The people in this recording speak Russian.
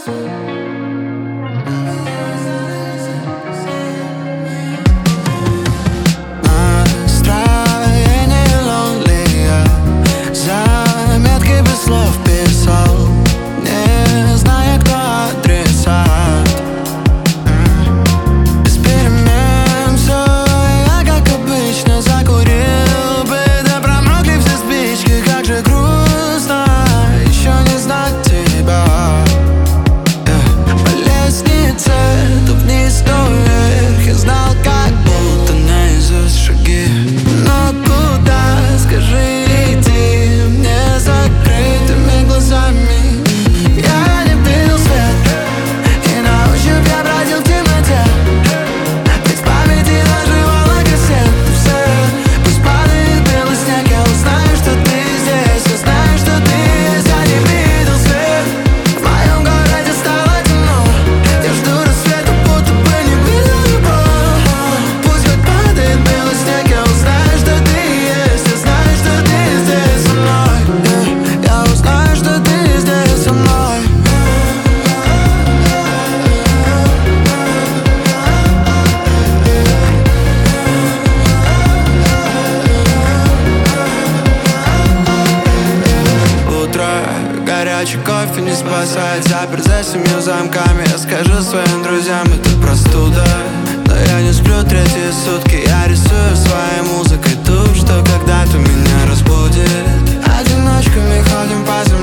Настроение lonely, я заметки без слов писал, не зная, кто адресат. Без перемен все, я как обычно закурил бы, да промокли все спички, как же грустно еще не знать тебя. По лестнице то вниз, то вверх, я знал, как будто наизусть шаги. Но куда, скажи, иди мне закрытыми глазами? Я не видел свет, и на ощупь я бродил в темноте. Ведь в памяти заживала кассета все. Пусть падает белый снег, я узнаю, что ты здесь. Я знаю, что ты есть, я не видел свет. В моем городе стало темно, я жду рассвета, будто бы не видел его. Пусть хоть падает белый снег, я узнаю, что ты есть. Я знаю, что ты здесь со мной. Я узнаю, что ты здесь со мной. Утро, горячий кофе не спасает, заперт за 7 замками. Я скажу своим друзьям, это простуда, но я не сплю третьи сутки. Я рисую своей музыкой ту, что когда-то меня разбудит. Одиночками ходим по земле.